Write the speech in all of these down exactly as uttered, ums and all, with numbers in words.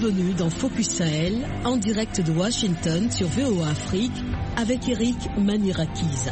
Bienvenue dans Focus Sahel, en direct de Washington sur V O A Afrique, avec Eric Manirakiza.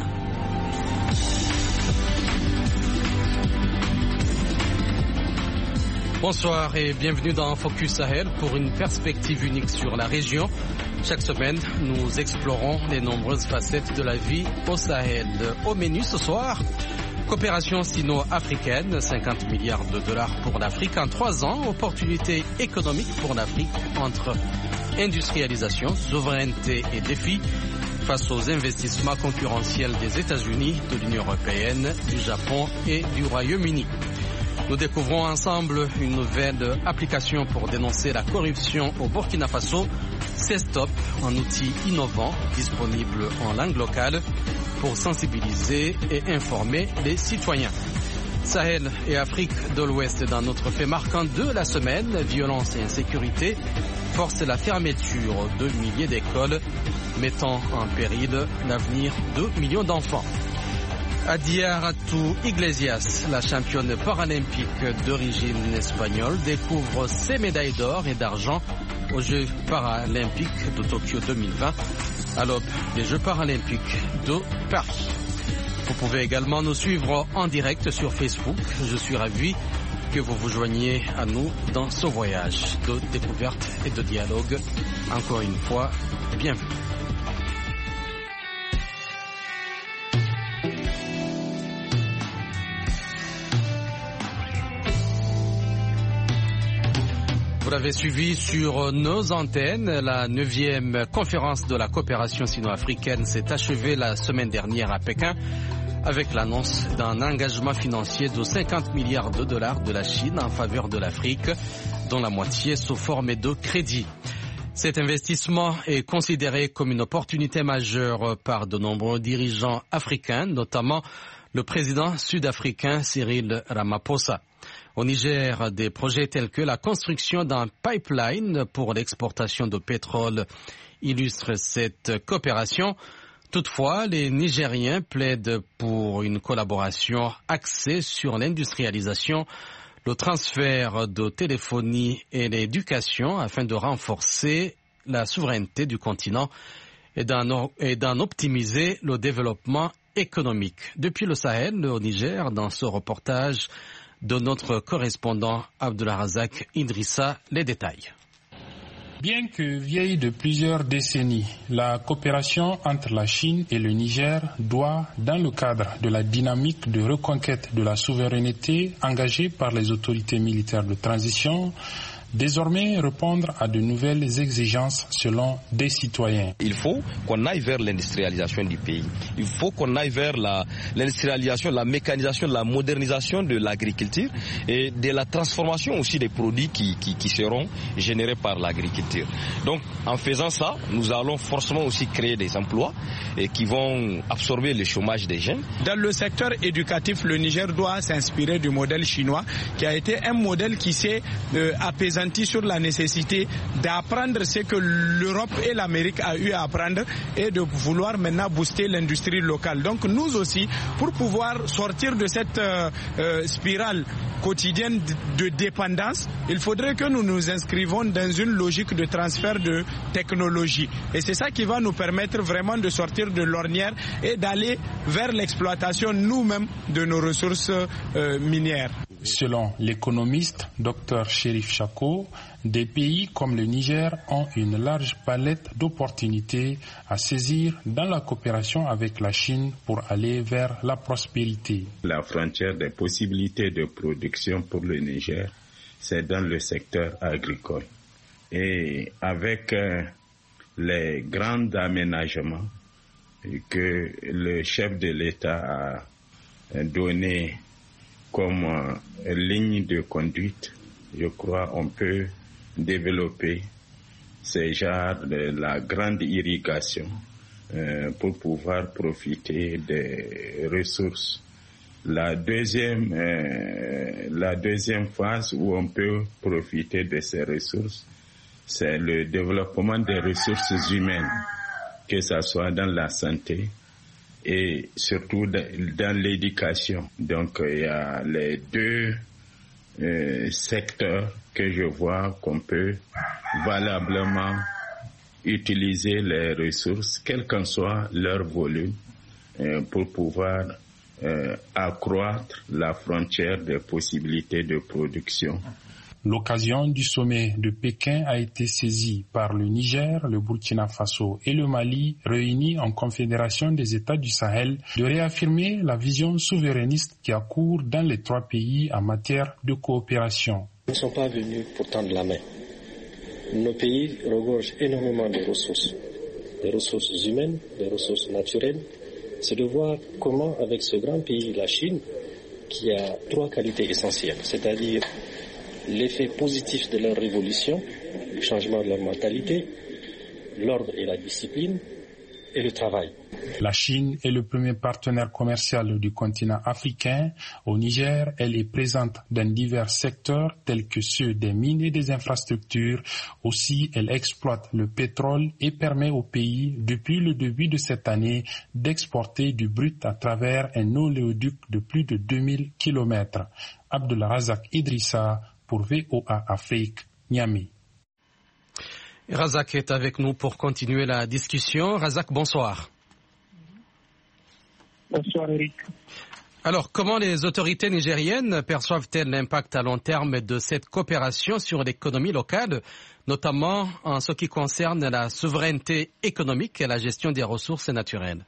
Bonsoir et bienvenue dans Focus Sahel pour une perspective unique sur la région. Chaque semaine, nous explorons les nombreuses facettes de la vie au Sahel. Au menu ce soir, coopération sino-africaine, cinquante milliards de dollars pour l'Afrique en trois ans, opportunités économiques pour l'Afrique entre industrialisation, souveraineté et défis face aux investissements concurrentiels des États-Unis, de l'Union européenne, du Japon et du Royaume-Uni. Nous découvrons ensemble une nouvelle application pour dénoncer la corruption au Burkina Faso, C-Stop, un outil innovant disponible en langue locale pour sensibiliser et informer les citoyens. Sahel et Afrique de l'Ouest dans notre fait marquant de la semaine, violence et insécurité forcent la fermeture de milliers d'écoles, mettant en péril l'avenir de millions d'enfants. Adiaratou Iglesias, la championne paralympique d'origine espagnole, découvre ses médailles d'or et d'argent aux Jeux paralympiques de Tokyo deux mille vingt, à l'aube des Jeux paralympiques de Paris. Vous pouvez également nous suivre en direct sur Facebook. Je suis ravi que vous vous joigniez à nous dans ce voyage de découverte et de dialogue. Encore une fois, bienvenue. Vous l'avez suivi sur nos antennes, la neuvième conférence de la coopération sino-africaine s'est achevée la semaine dernière à Pékin avec l'annonce d'un engagement financier de cinquante milliards de dollars de la Chine en faveur de l'Afrique, dont la moitié sous forme de crédit. Cet investissement est considéré comme une opportunité majeure par de nombreux dirigeants africains, notamment le président sud-africain Cyril Ramaphosa. Au Niger, des projets tels que la construction d'un pipeline pour l'exportation de pétrole illustrent cette coopération. Toutefois, les Nigériens plaident pour une collaboration axée sur l'industrialisation, le transfert de téléphonie et l'éducation afin de renforcer la souveraineté du continent et d'en, et d'en optimiser le développement économique. Depuis le Sahel, au Niger, dans ce reportage de notre correspondant Abdulrazak Idrissa, les détails. Bien que vieille de plusieurs décennies, la coopération entre la Chine et le Niger doit, dans le cadre de la dynamique de reconquête de la souveraineté engagée par les autorités militaires de transition, désormais répondre à de nouvelles exigences selon des citoyens. Il faut qu'on aille vers l'industrialisation du pays. Il faut qu'on aille vers la, l'industrialisation, la mécanisation, la modernisation de l'agriculture et de la transformation aussi des produits qui, qui, qui seront générés par l'agriculture. Donc en faisant ça, nous allons forcément aussi créer des emplois et qui vont absorber le chômage des jeunes. Dans le secteur éducatif, le Niger doit s'inspirer du modèle chinois qui a été un modèle qui s'est euh, apaisant sur la nécessité d'apprendre ce que l'Europe et l'Amérique a eu à apprendre et de vouloir maintenant booster l'industrie locale. Donc nous aussi, pour pouvoir sortir de cette euh, euh, spirale quotidienne de dépendance, il faudrait que nous nous inscrivons dans une logique de transfert de technologie. Et c'est ça qui va nous permettre vraiment de sortir de l'ornière et d'aller vers l'exploitation nous-mêmes de nos ressources euh, minières. Selon l'économiste Docteur Chérif Chako, des pays comme le Niger ont une large palette d'opportunités à saisir dans la coopération avec la Chine pour aller vers la prospérité. La frontière des possibilités de production pour le Niger, c'est dans le secteur agricole. Et avec euh, les grands aménagements que le chef de l'État a donnés comme euh, ligne de conduite, je crois on peut développer ces genres de la grande irrigation euh, pour pouvoir profiter des ressources. La deuxième, euh, la deuxième phase où on peut profiter de ces ressources, c'est le développement des ressources humaines, que ce soit dans la santé, et surtout dans l'éducation. Donc il y a les deux euh, secteurs que je vois qu'on peut valablement utiliser les ressources, quel qu'en soit leur volume, euh, pour pouvoir euh, accroître la frontière des possibilités de production. L'occasion du sommet de Pékin a été saisie par le Niger, le Burkina Faso et le Mali, réunis en Confédération des États du Sahel, de réaffirmer la vision souverainiste qui a cours dans les trois pays en matière de coopération. Nous ne sommes pas venus pour tendre la main. Nos pays regorgent énormément de ressources, des ressources humaines, des ressources naturelles. C'est de voir comment, avec ce grand pays, la Chine, qui a trois qualités essentielles, c'est-à-dire l'effet positif de leur révolution, le changement de leur mentalité, l'ordre et la discipline, et le travail. La Chine est le premier partenaire commercial du continent africain. Au Niger, elle est présente dans divers secteurs tels que ceux des mines et des infrastructures. Aussi, elle exploite le pétrole et permet au pays, depuis le début de cette année, d'exporter du brut à travers un oléoduc de plus de deux mille kilomètres. Abdelrazak Idrissa pour V O A Afrique, Niamey. Razak est avec nous pour continuer la discussion. Razak, bonsoir. Bonsoir Eric. Alors, comment les autorités nigériennes perçoivent-elles l'impact à long terme de cette coopération sur l'économie locale, notamment en ce qui concerne la souveraineté économique et la gestion des ressources naturelles?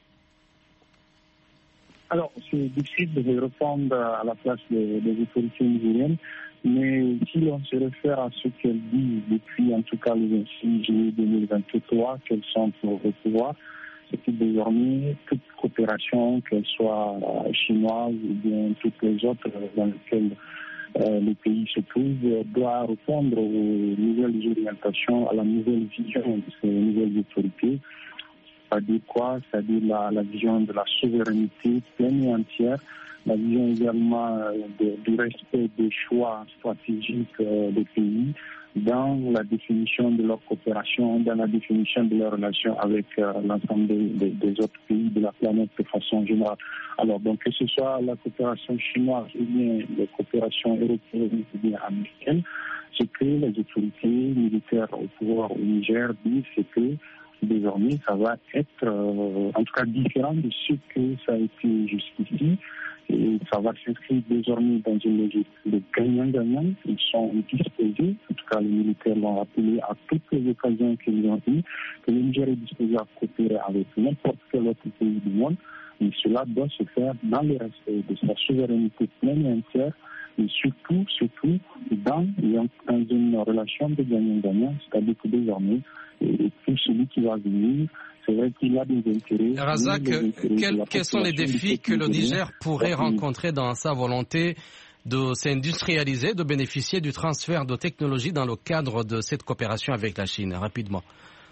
Alors, c'est difficile de répondre à la place des, des autorités nigériennes, mais si l'on se réfère à ce qu'elles disent depuis en tout cas le vingt-six juillet deux mille vingt-trois, qu'elles sont au pouvoir, c'est que désormais, toute coopération, qu'elle soit chinoise ou bien toutes les autres dans lesquelles euh, le pays se trouve, doit répondre aux nouvelles orientations, à la nouvelle vision de ces nouvelles autorités. C'est-à-dire quoi? C'est-à-dire la, la vision de la souveraineté pleine et entière, la vision également de, du respect des choix stratégiques euh, des pays dans la définition de leur coopération, dans la définition de leurs relations avec euh, l'ensemble des, des, des autres pays de la planète de façon générale. Alors, donc, que ce soit la coopération chinoise ou bien la coopération européenne ou bien américaine, ce que les autorités militaires au pouvoir au Niger disent, c'est que désormais, ça va être euh, en tout cas différent de ce que ça a été jusqu'ici. Et ça va s'inscrire désormais dans une logique de gagnant-gagnant. Ils sont disposés, en tout cas les militaires l'ont rappelé à toutes les occasions qu'ils ont eues, que le Niger est disposé à coopérer avec n'importe quel autre pays du monde. Mais cela doit se faire dans le respect de sa souveraineté pleine et entière, et surtout, surtout dans, dans une relation de gagnant-gagnant, c'est-à-dire que désormais, et tout celui qui va venir, c'est vrai qu'il a des intérêts. Razak, quels, quels sont les défis que le Niger pourrait rencontrer dans sa volonté de s'industrialiser, de bénéficier du transfert de technologies dans le cadre de cette coopération avec la Chine, rapidement?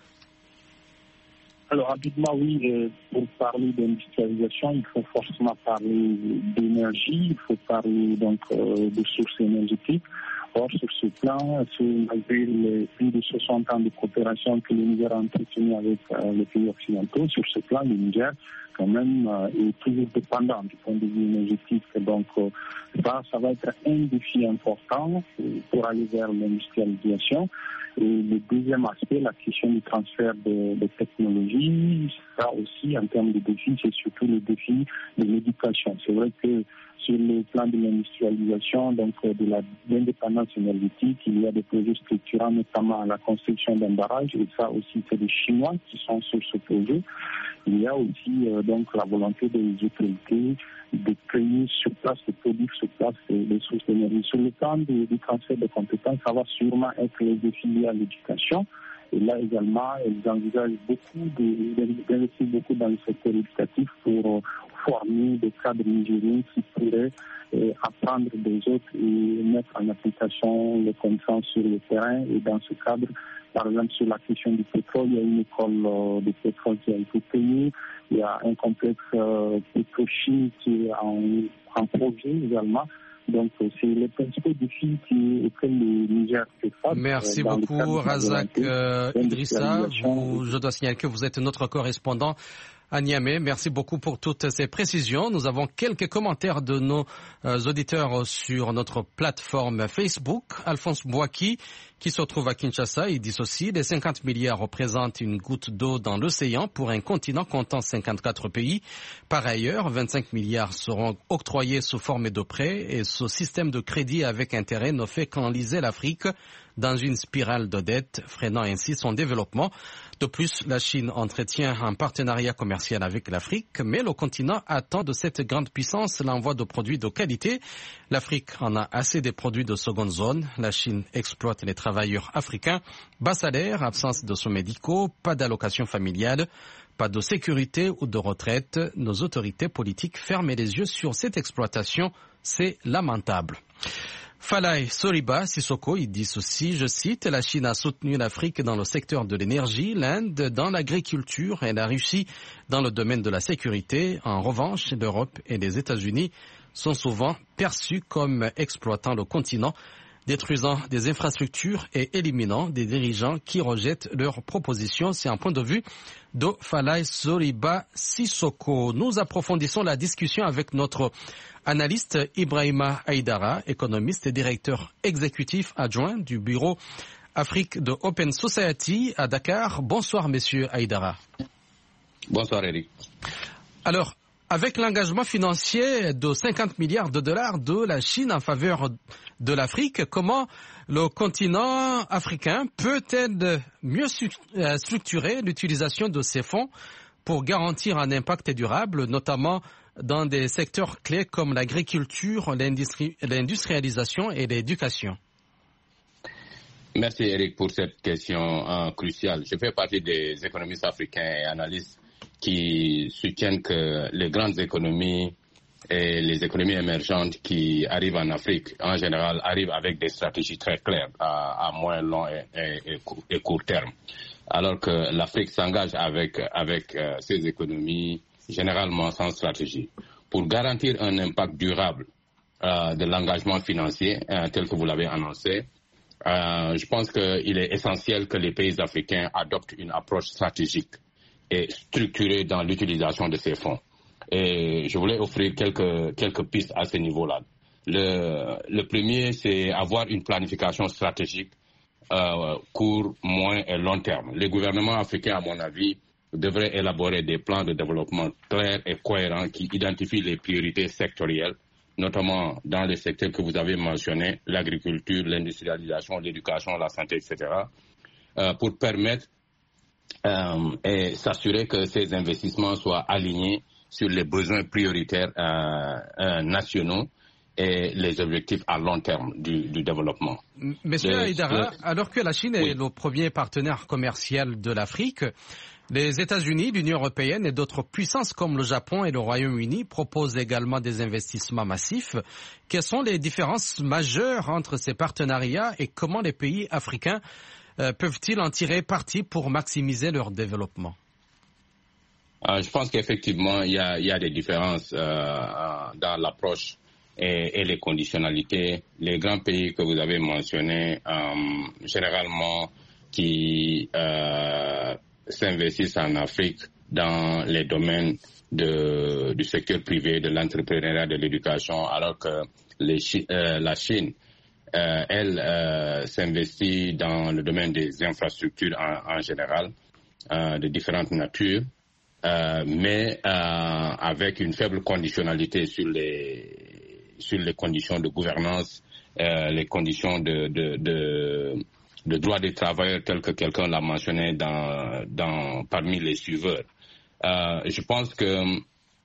Alors rapidement, oui, euh, pour parler d'industrialisation, il faut forcément parler d'énergie, il faut parler donc euh, de sources énergétiques. Or, sur ce plan, malgré les plus de soixante ans de coopération que le Niger a entretenu avec euh, les pays occidentaux, sur ce plan, le Niger, quand même, euh, est toujours dépendant du point de vue énergétique. Donc, euh, ça, ça va être un défi important pour aller vers l'industrialisation. Et le deuxième aspect, la question du transfert de, de technologies, ça aussi, en termes de défis, c'est surtout le défi de l'éducation. C'est vrai que sur le plan de l'industrialisation, donc de la, l'indépendance énergétique, il y a des projets structurants, notamment la construction d'un barrage, et ça aussi, c'est des Chinois qui sont sur ce projet. Il y a aussi euh, donc la volonté des autorités de créer sur place, de produire sur place les sources d'énergie. Sur le plan du, du transfert de compétences, ça va sûrement être les défis liés à l'éducation. Et là également, elles envisagent beaucoup de, d'investir beaucoup dans le secteur éducatif pour former des cadres nigériens qui pourraient euh, apprendre des autres et mettre en application les connaissances sur le terrain. Et dans ce cadre, par exemple, sur la question du pétrole, il y a une école euh, de pétrole qui a été créée. Il y a un complexe euh, pétrochimique qui est en, en projet également. Donc, c'est les principaux défis auxquels le Niger fait face. Merci beaucoup, Razak euh, Idrissa. Vous, je dois signaler que vous êtes notre correspondant à Niamey. Merci beaucoup pour toutes ces précisions. Nous avons quelques commentaires de nos euh, auditeurs sur notre plateforme Facebook. Alphonse Bouaki, qui se trouve à Kinshasa, il dit ceci: les cinquante milliards représentent une goutte d'eau dans l'océan pour un continent comptant cinquante-quatre pays. Par ailleurs, vingt-cinq milliards seront octroyés sous forme de prêts et ce système de crédit avec intérêt ne fait qu'enliser l'Afrique dans une spirale de dette, freinant ainsi son développement. De plus, la Chine entretient un partenariat commercial avec l'Afrique, mais le continent attend de cette grande puissance l'envoi de produits de qualité. L'Afrique en a assez des produits de seconde zone. La Chine exploite les travailleurs africains. Bas salaire, absence de soins médicaux, pas d'allocation familiale, pas de sécurité ou de retraite. Nos autorités politiques ferment les yeux sur cette exploitation. C'est lamentable. Falai Soriba Sissoko, il dit ceci, je cite, la Chine a soutenu l'Afrique dans le secteur de l'énergie, l'Inde dans l'agriculture et la Russie dans le domaine de la sécurité. En revanche, l'Europe et les États-Unis sont souvent perçus comme exploitant le continent, détruisant des infrastructures et éliminant des dirigeants qui rejettent leurs propositions. C'est un point de vue de Falai Soriba Sissoko. Nous approfondissons la discussion avec notre analyste Ibrahima Aïdara, économiste et directeur exécutif adjoint du bureau Afrique de Open Society à Dakar. Bonsoir, monsieur Aïdara. Bonsoir, Eric. Alors, avec l'engagement financier de cinquante milliards de dollars de la Chine en faveur de l'Afrique, comment le continent africain peut-il mieux structurer l'utilisation de ces fonds pour garantir un impact durable, notamment dans des secteurs clés comme l'agriculture, l'industrie, l'industrialisation et l'éducation? Merci Eric pour cette question euh, cruciale. Je fais partie des économistes africains et analystes qui soutiennent que les grandes économies et les économies émergentes qui arrivent en Afrique, en général, arrivent avec des stratégies très claires à, à moyen, long et, et, et court terme. Alors que l'Afrique s'engage avec, avec euh, ses économies généralement sans stratégie. Pour garantir un impact durable euh, de l'engagement financier, euh, tel que vous l'avez annoncé, euh, je pense qu'il est essentiel que les pays africains adoptent une approche stratégique et structurée dans l'utilisation de ces fonds. Et je voulais offrir quelques, quelques pistes à ce niveau-là. Le, le premier, c'est avoir une planification stratégique euh, court, moyen et long terme. Les gouvernements africains, à mon avis, devrait élaborer des plans de développement clairs et cohérents qui identifient les priorités sectorielles, notamment dans les secteurs que vous avez mentionnés, l'agriculture, l'industrialisation, l'éducation, la santé, et cetera, euh, pour permettre euh, et s'assurer que ces investissements soient alignés sur les besoins prioritaires euh, euh, nationaux et les objectifs à long terme du, du développement. Monsieur Aïdara, alors que la Chine oui. est le premier partenaire commercial de l'Afrique, les États-Unis, l'Union européenne et d'autres puissances comme le Japon et le Royaume-Uni proposent également des investissements massifs. Quelles sont les différences majeures entre ces partenariats et comment les pays africains euh, peuvent-ils en tirer parti pour maximiser leur développement? euh, Je pense qu'effectivement, il y a, il y a des différences euh, dans l'approche et, et les conditionnalités. Les grands pays que vous avez mentionnés, euh, généralement, qui euh, s'investissent en Afrique dans les domaines de, du secteur privé, de l'entrepreneuriat, de l'éducation, alors que les, euh, la Chine, euh, elle, euh, s'investit dans le domaine des infrastructures en, en général, euh, de différentes natures, euh, mais euh, avec une faible conditionnalité sur les, sur les conditions de gouvernance, euh, les conditions de, de, de le droit des travailleurs tel que quelqu'un l'a mentionné dans, dans, parmi les suiveurs. Euh, je pense que, euh,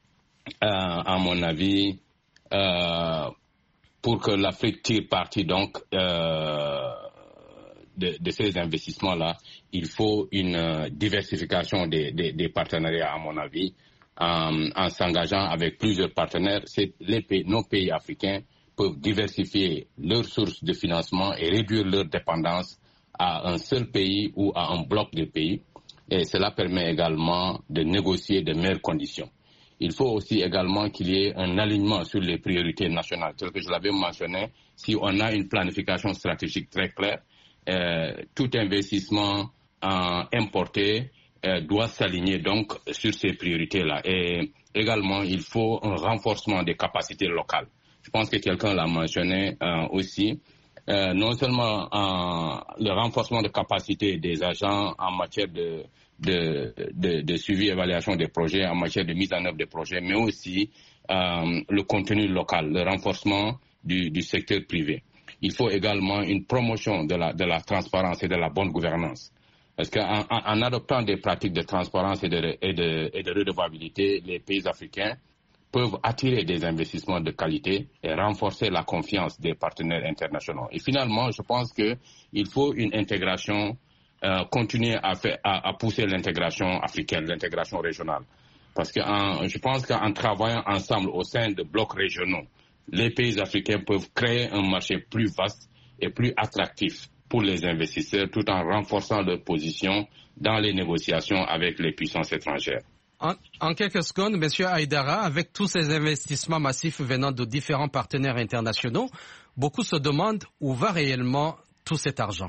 à mon avis, euh, pour que l'Afrique tire parti donc euh, de, de ces investissements-là, il faut une diversification des, des, des partenariats, à mon avis, en, en s'engageant avec plusieurs partenaires. C'est les pays, nos pays africains peuvent diversifier leurs sources de financement et réduire leur dépendance à un seul pays ou à un bloc de pays. Et cela permet également de négocier de meilleures conditions. Il faut aussi également qu'il y ait un alignement sur les priorités nationales. Tel que je l'avais mentionné, si on a une planification stratégique très claire, euh, tout investissement euh, importé euh, doit s'aligner donc sur ces priorités-là. Et également, il faut un renforcement des capacités locales. Je pense que quelqu'un l'a mentionné euh, aussi. Euh, non seulement euh, le renforcement de capacités des agents en matière de, de, de, de suivi et évaluation des projets, en matière de mise en œuvre des projets, mais aussi euh, le contenu local, le renforcement du, du secteur privé. Il faut également une promotion de la, de la transparence et de la bonne gouvernance. Parce qu'en en, en adoptant des pratiques de transparence et de, et de, et de redevabilité, les pays africains peuvent attirer des investissements de qualité et renforcer la confiance des partenaires internationaux. Et finalement, je pense qu'il faut une intégration, euh, continuer à, faire, à, à pousser l'intégration africaine, l'intégration régionale. Parce que en, je pense qu'en travaillant ensemble au sein de blocs régionaux, les pays africains peuvent créer un marché plus vaste et plus attractif pour les investisseurs, tout en renforçant leur position dans les négociations avec les puissances étrangères. En, en quelques secondes, M. Haïdara, avec tous ces investissements massifs venant de différents partenaires internationaux, beaucoup se demandent où va réellement tout cet argent.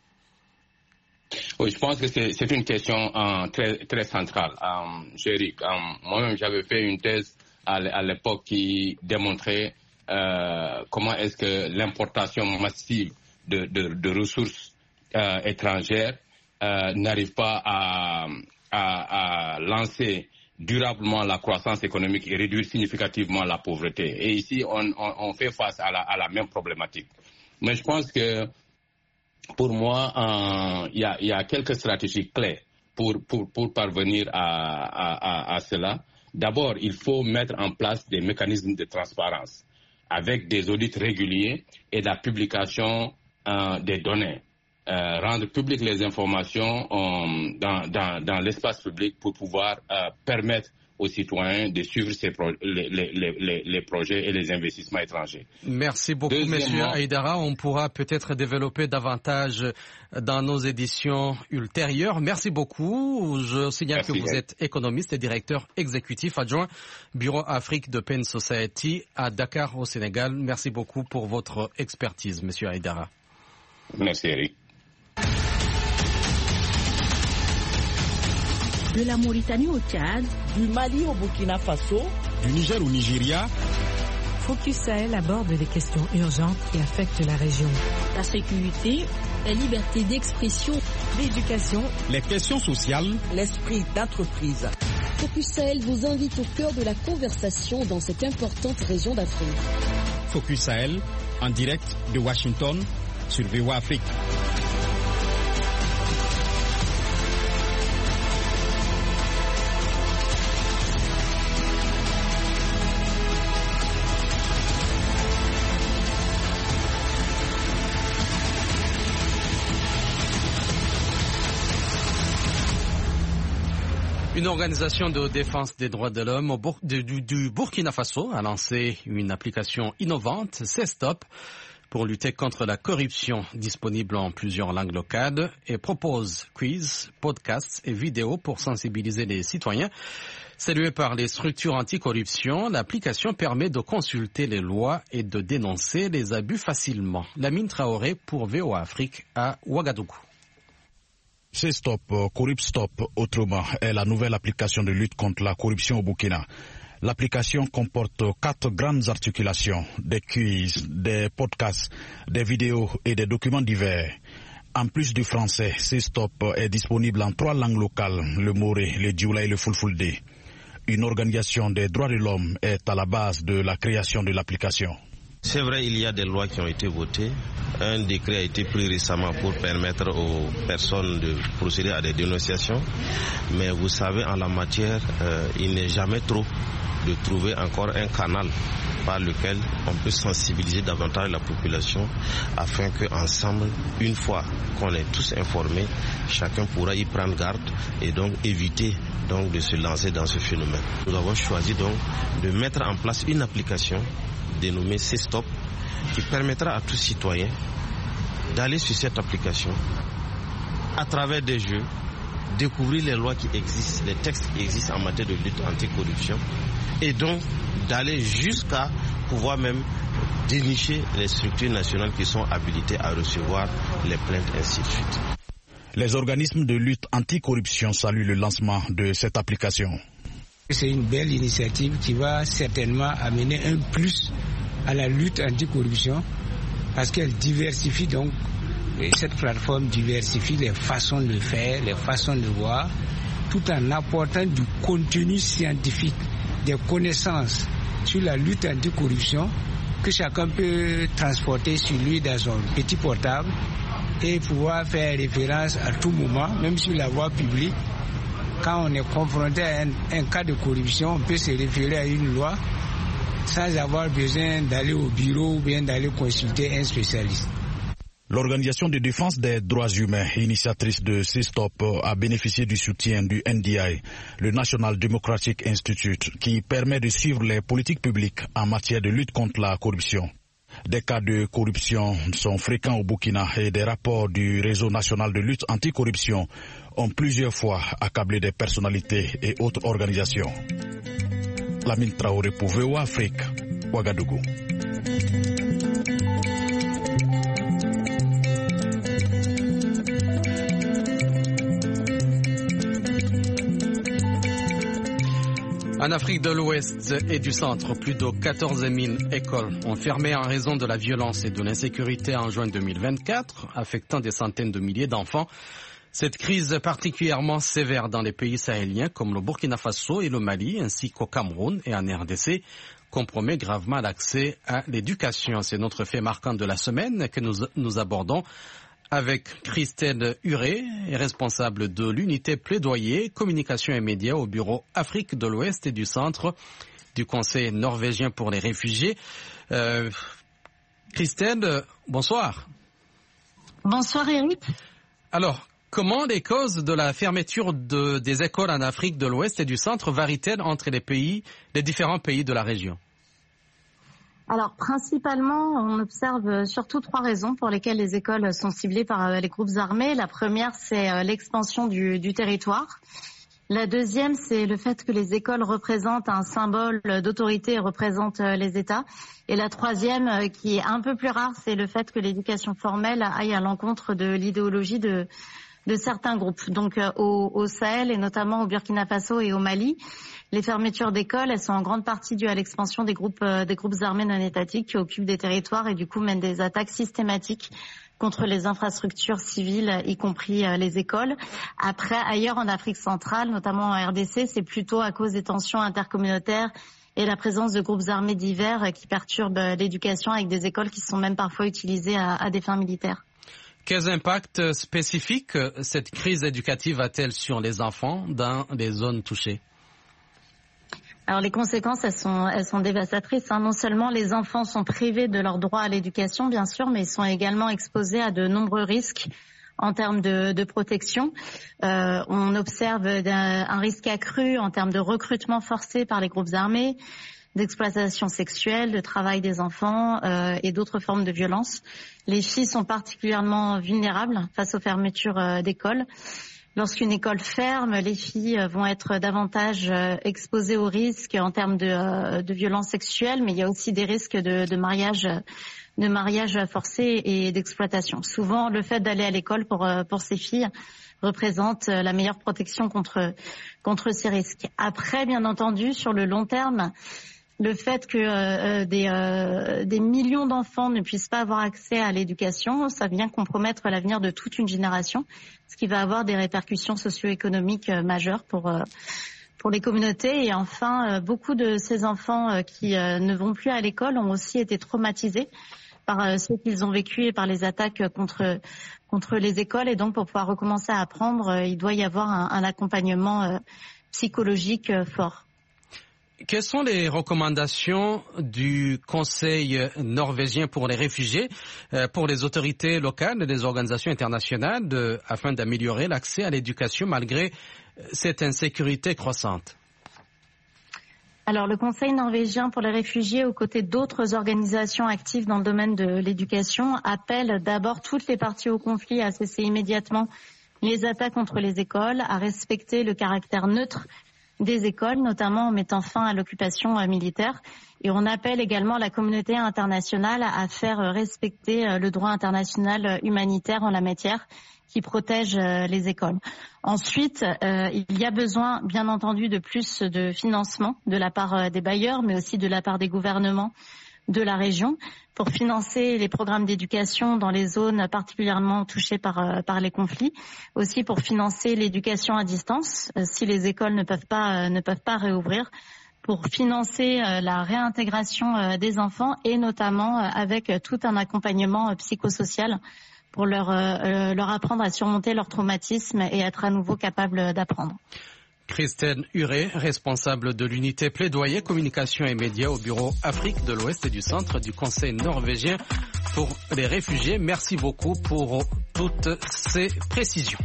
Oui, je pense que c'est, c'est une question euh, très, très centrale. Euh, Chéri, euh, moi-même, j'avais fait une thèse à, à l'époque qui démontrait euh, comment est-ce que l'importation massive de, de, de ressources euh, étrangères euh, n'arrive pas à... À, à lancer durablement la croissance économique et réduire significativement la pauvreté. Et ici, on, on, on fait face à la, à la même problématique. Mais je pense que, pour moi, il euh, y, y a quelques stratégies clés pour, pour, pour parvenir à, à, à, à cela. D'abord, il faut mettre en place des mécanismes de transparence avec des audits réguliers et la publication euh, des données. Euh, rendre publiques les informations euh, dans, dans, dans l'espace public pour pouvoir euh, permettre aux citoyens de suivre ces pro- les, les, les, les projets et les investissements étrangers. Merci beaucoup, M. Haïdara. On pourra peut-être développer davantage dans nos éditions ultérieures. Merci beaucoup. Je signale Merci, que vous êtes économiste et directeur exécutif adjoint Bureau Afrique de Pen Society à Dakar, au Sénégal. Merci beaucoup pour votre expertise, M. Haïdara. Merci, Eric. De la Mauritanie au Tchad, du Mali au Burkina Faso, du Niger au Nigeria. Focus Sahel aborde les questions urgentes qui affectent la région. La sécurité, la liberté d'expression, l'éducation, les questions sociales, l'esprit d'entreprise. Focus Sahel vous invite au cœur de la conversation dans cette importante région d'Afrique. Focus Sahel, en direct de Washington, sur V O A Afrique. Une organisation de défense des droits de l'homme au Bur- du, du Burkina Faso a lancé une application innovante, C-Stop, pour lutter contre la corruption, disponible en plusieurs langues locales, et propose quiz, podcasts et vidéos pour sensibiliser les citoyens. Saluée par les structures anticorruption, l'application permet de consulter les lois et de dénoncer les abus facilement. Lamine Traoré pour V O A Afrique à Ouagadougou. C-Stop, Corrupstop, autrement, est la nouvelle application de lutte contre la corruption au Burkina. L'application comporte quatre grandes articulations, des quiz, des podcasts, des vidéos et des documents divers. En plus du français, C-Stop est disponible en trois langues locales, le Moré, le Dioula et le Fulfulde. Une organisation des droits de l'homme est à la base de la création de l'application. C'est vrai, il y a des lois qui ont été votées. Un décret a été pris récemment pour permettre aux personnes de procéder à des dénonciations. Mais vous savez, en la matière, euh, il n'est jamais trop de trouver encore un canal par lequel on peut sensibiliser davantage la population afin qu'ensemble, une fois qu'on est tous informés, chacun pourra y prendre garde et donc éviter donc de se lancer dans ce phénomène. Nous avons choisi donc de mettre en place une application dénommée C-Stop qui permettra à tout citoyen d'aller sur cette application à travers des jeux, découvrir les lois qui existent, les textes qui existent en matière de lutte anticorruption et donc d'aller jusqu'à pouvoir même dénicher les structures nationales qui sont habilitées à recevoir les plaintes, ainsi de suite. Les organismes de lutte anticorruption saluent le lancement de cette application. C'est une belle initiative qui va certainement amener un plus à la lutte anticorruption parce qu'elle diversifie donc, et cette plateforme diversifie les façons de faire, les façons de voir, tout en apportant du contenu scientifique, des connaissances sur la lutte anticorruption que chacun peut transporter sur lui dans son petit portable et pouvoir faire référence à tout moment, même sur la voie publique. Quand on est confronté à un, un cas de corruption, on peut se référer à une loi sans avoir besoin d'aller au bureau ou bien d'aller consulter un spécialiste. L'Organisation de défense des droits humains, initiatrice de C-Stop, a bénéficié du soutien du N D I, le National Democratic Institute, qui permet de suivre les politiques publiques en matière de lutte contre la corruption. Des cas de corruption sont fréquents au Burkina et des rapports du Réseau national de lutte anticorruption ont plusieurs fois accablé des personnalités et autres organisations. Lamine Traoré pour V O A Afrique, Ouagadougou. En Afrique de l'Ouest et du Centre, plus de quatorze mille écoles ont fermé en raison de la violence et de l'insécurité en juin deux mille vingt-quatre, affectant des centaines de milliers d'enfants. Cette crise particulièrement sévère dans les pays sahéliens comme le Burkina Faso et le Mali, ainsi qu'au Cameroun et en R D C, compromet gravement l'accès à l'éducation. C'est notre fait marquant de la semaine que nous, nous abordons avec Christelle Huré, responsable de l'unité plaidoyer, communication et médias au bureau Afrique de l'Ouest et du Centre du Conseil norvégien pour les réfugiés. Euh, Christelle, bonsoir. Bonsoir Eric. Alors, comment les causes de la fermeture de, des écoles en Afrique de l'Ouest et du Centre varient-elles entre les pays, les différents pays de la région ? Alors, principalement, on observe surtout trois raisons pour lesquelles les écoles sont ciblées par les groupes armés. La première, c'est l'expansion du, du territoire. La deuxième, c'est le fait que les écoles représentent un symbole d'autorité et représentent les États. Et la troisième, qui est un peu plus rare, c'est le fait que l'éducation formelle aille à l'encontre de l'idéologie de, de certains groupes. Donc, au, au Sahel et notamment au Burkina Faso et au Mali, les fermetures d'écoles, elles sont en grande partie dues à l'expansion des groupes, euh, des groupes armés non étatiques qui occupent des territoires et du coup mènent des attaques systématiques contre les infrastructures civiles, y compris euh, les écoles. Après, ailleurs en Afrique centrale, notamment en R D C, c'est plutôt à cause des tensions intercommunautaires et la présence de groupes armés divers euh, qui perturbent euh, l'éducation avec des écoles qui sont même parfois utilisées à, à des fins militaires. Quels impacts spécifiques cette crise éducative a-t-elle sur les enfants dans les zones touchées ? Alors les conséquences, elles sont, elles sont dévastatrices. Hein. Non seulement les enfants sont privés de leur droit à l'éducation, bien sûr, mais ils sont également exposés à de nombreux risques en termes de, de protection. Euh, on observe un, un risque accru en termes de recrutement forcé par les groupes armés, d'exploitation sexuelle, de travail des enfants euh, et d'autres formes de violence. Les filles sont particulièrement vulnérables face aux fermetures euh, d'écoles. Lorsqu'une école ferme, les filles vont être davantage exposées aux risques en termes de, de violences sexuelles, mais il y a aussi des risques de, de mariage, de mariage forcé et d'exploitation. Souvent, le fait d'aller à l'école pour, pour ces filles représente la meilleure protection contre, contre ces risques. Après, bien entendu, sur le long terme, le fait que euh, des, euh, des millions d'enfants ne puissent pas avoir accès à l'éducation, ça vient compromettre l'avenir de toute une génération, ce qui va avoir des répercussions socio-économiques euh, majeures pour, euh, pour les communautés. Et enfin, euh, beaucoup de ces enfants euh, qui euh, ne vont plus à l'école ont aussi été traumatisés par euh, ce qu'ils ont vécu et par les attaques contre, contre les écoles. Et donc, pour pouvoir recommencer à apprendre, euh, il doit y avoir un, un accompagnement euh, psychologique euh, fort. Quelles sont les recommandations du Conseil norvégien pour les réfugiés, euh, pour les autorités locales et les organisations internationales de, afin d'améliorer l'accès à l'éducation malgré cette insécurité croissante? Alors, le Conseil norvégien pour les réfugiés, aux côtés d'autres organisations actives dans le domaine de l'éducation, appelle d'abord toutes les parties au conflit à cesser immédiatement les attaques contre les écoles, à respecter le caractère neutre des écoles, notamment en mettant fin à l'occupation euh, militaire. Et on appelle également la communauté internationale à faire respecter euh, le droit international humanitaire en la matière, qui protège euh, les écoles. Ensuite, euh, il y a besoin, bien entendu, de plus de financement de la part euh, des bailleurs, mais aussi de la part des gouvernements de la région, pour financer les programmes d'éducation dans les zones particulièrement touchées par, euh, par les conflits, aussi pour financer l'éducation à distance, euh, si les écoles ne peuvent pas, euh, ne peuvent pas réouvrir, pour financer euh, la réintégration euh, des enfants et notamment euh, avec euh, tout un accompagnement euh, psychosocial pour leur, euh, leur apprendre à surmonter leur traumatisme et être à nouveau capable d'apprendre. Christine Huré, responsable de l'unité plaidoyer, communication et médias au bureau Afrique de l'Ouest et du Centre du Conseil norvégien pour les réfugiés. Merci beaucoup pour toutes ces précisions.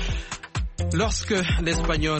Lorsque l'Espagnol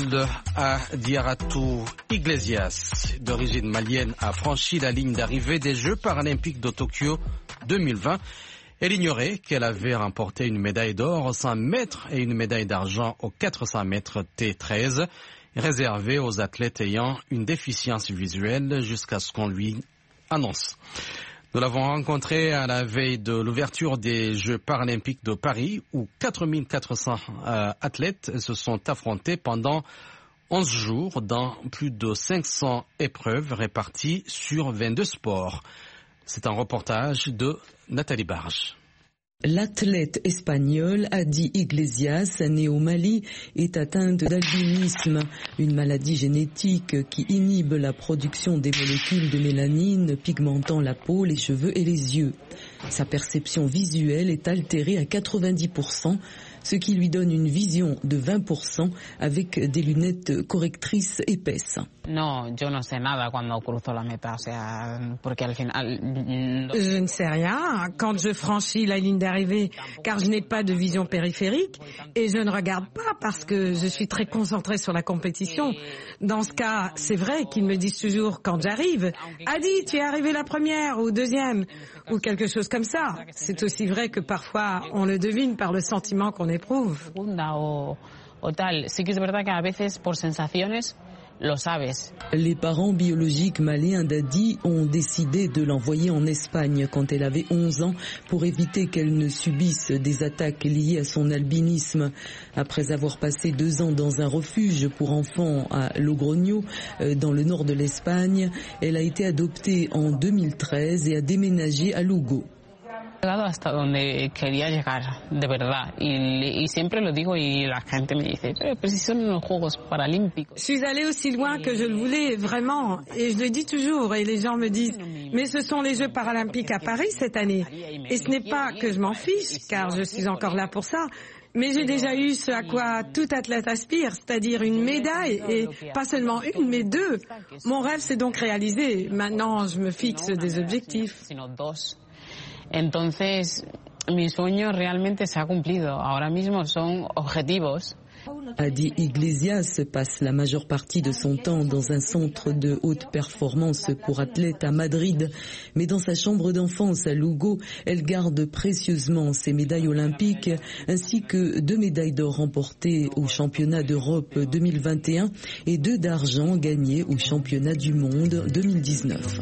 Adiaratou Iglesias, d'origine malienne, a franchi la ligne d'arrivée des Jeux paralympiques de Tokyo deux mille vingt, elle ignorait qu'elle avait remporté une médaille d'or aux cent mètres et une médaille d'argent aux quatre cents mètres T treize, réservée aux athlètes ayant une déficience visuelle jusqu'à ce qu'on lui annonce. Nous l'avons rencontrée à la veille de l'ouverture des Jeux paralympiques de Paris, où quatre mille quatre cents euh, athlètes se sont affrontés pendant onze jours dans plus de cinq cents épreuves réparties sur vingt-deux sports. C'est un reportage de Nathalie Barge. L'athlète espagnol Adi Iglesias, né au Mali, est atteinte d'albinisme, une maladie génétique qui inhibe la production des molécules de mélanine pigmentant la peau, les cheveux et les yeux. Sa perception visuelle est altérée à quatre-vingt-dix pour cent, ce qui lui donne une vision de vingt pour cent avec des lunettes correctrices épaisses. No, yo no sé nada cuando cruzo la meta, o sea, porque al final... Je ne sais rien quand je franchis la ligne d'arrivée, car je n'ai pas de vision périphérique et je ne regarde pas parce que je suis très concentrée sur la compétition. Dans ce cas, c'est vrai qu'ils me disent toujours quand j'arrive, « Adi, tu es arrivé la première ou deuxième ?» ou quelque chose comme ça. C'est aussi vrai que parfois on le devine par le sentiment qu'on éprouve. Les parents biologiques maliens d'Adi ont décidé de l'envoyer en Espagne quand elle avait onze ans pour éviter qu'elle ne subisse des attaques liées à son albinisme. Après avoir passé deux ans dans un refuge pour enfants à Logroño, dans le nord de l'Espagne, elle a été adoptée en deux mille treize et a déménagé à Lugo. Hasta donde quería llegar, de verdad, y, y siempre lo digo y la gente me dice, pero pues si son los Juegos Paralímpicos. Je suis allée aussi loin que je le voulais, vraiment, et je le dis toujours, et les gens me disent, mais ce sont les Jeux Paralympiques à Paris cette année, et ce n'est pas que je m'en fiche, car je suis encore là pour ça, mais j'ai déjà eu ce à quoi tout athlète aspire, c'est-à-dire une médaille, et pas seulement une, mais deux. Mon rêve s'est donc réalisé, maintenant je me fixe des objectifs. Entonces, mi sueño realmente se ha cumplido. Ahora mismo son objetivos. Adi Iglesias passe la majeure partie de son temps dans un centre de haute performance pour athlètes à Madrid. Mais dans sa chambre d'enfance à Lugo, elle garde précieusement ses médailles olympiques ainsi que deux médailles d'or remportées au championnat d'Europe deux mille vingt et un et deux d'argent gagnées au championnat du monde deux mille dix-neuf.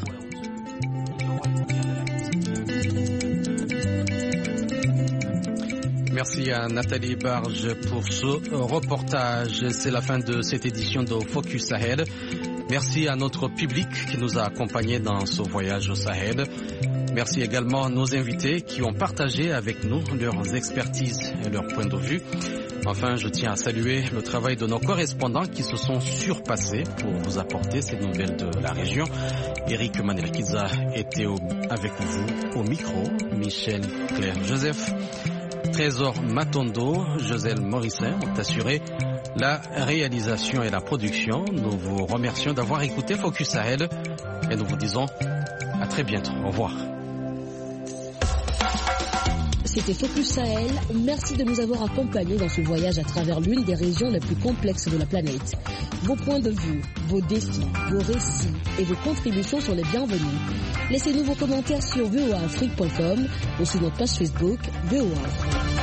Merci à Nathalie Barge pour ce reportage. C'est la fin de cette édition de Focus Sahel. Merci à notre public qui nous a accompagnés dans ce voyage au Sahel. Merci également à nos invités qui ont partagé avec nous leurs expertises et leurs points de vue. Enfin, je tiens à saluer le travail de nos correspondants qui se sont surpassés pour vous apporter ces nouvelles de la région. Eric Manirakiza était au, avec vous au micro, Michel Claire Joseph. Trésor Matondo, Joselle Morissin ont assuré la réalisation et la production. Nous vous remercions d'avoir écouté Focus Sahel et nous vous disons à très bientôt. Au revoir. C'était Focus Sahel. Merci de nous avoir accompagnés dans ce voyage à travers l'une des régions les plus complexes de la planète. Vos points de vue, vos défis, vos récits et vos contributions sont les bienvenus. Laissez-nous vos commentaires sur v o a afrique point com ou sur notre page Facebook V O A Afrique.